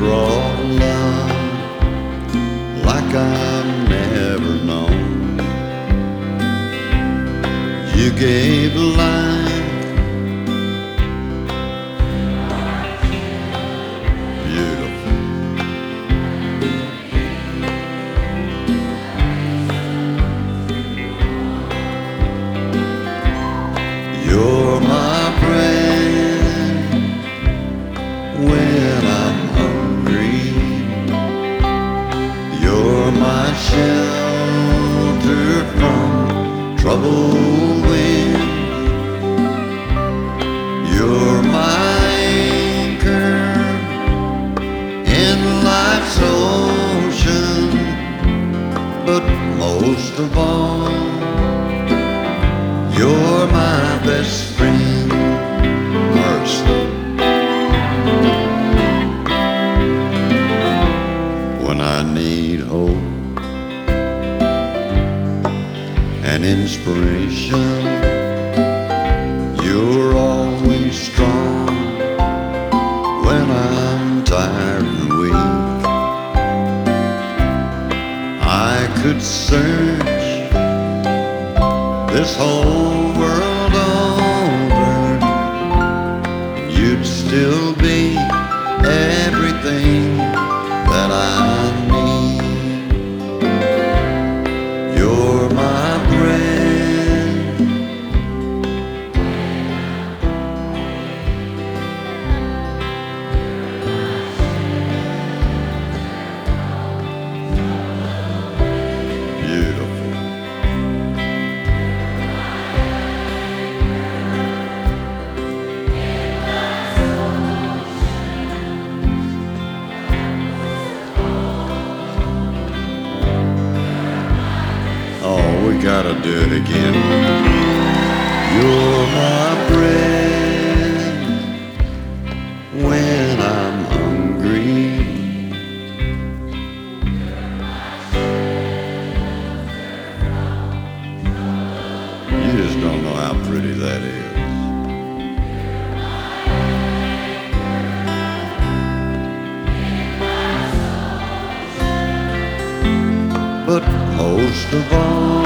brought love like I've never known. You gave life, beautiful. You're my bread when I'm hungry. You're my shelter from troubled wind. You're my anchor in life's ocean, but most of all, you're my best friend, Mercy. When I need hope and inspiration, you're always strong. When I'm tired and weak, I could search this whole world over, you'd still be everything that I need. You're my bread, beautiful. Oh, we gotta do it again. You're my bread when I'm hungry. You just don't know how pretty that is. But most of all,